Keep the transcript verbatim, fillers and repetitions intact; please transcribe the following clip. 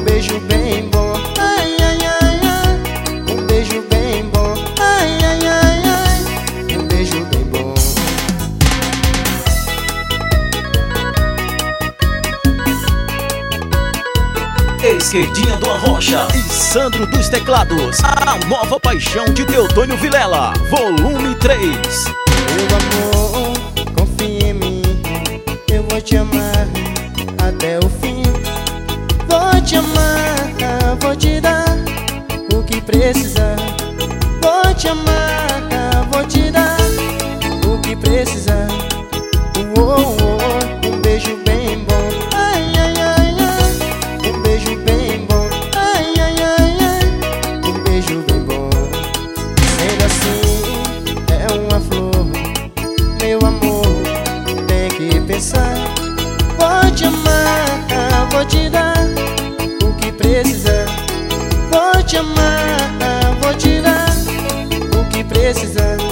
um beijo bem bom. Ai, ai, ai, ai, um beijo bem bom. Ai, ai, ai, ai, um beijo bem bom. Esquerdinha do Arrocha e Sandro dos Teclados. A nova paixão de Teotônio Vilela, volume três. Meu amor, confia em mim, eu vou te amar até o fim. Vou te amar, vou te dar o que precisar. Vou te amar, vou te dar o que precisar. Uou, uou, um beijo bem bom. Ai, ai, ai, ai, um beijo bem bom. Ai, ai, ai, ai, um beijo bem bom. Sendo assim, é uma flor, meu amor, tem que pensar. Vou te amar, vou te dar o que precisar. Vou te amar, vou te dar o que precisar.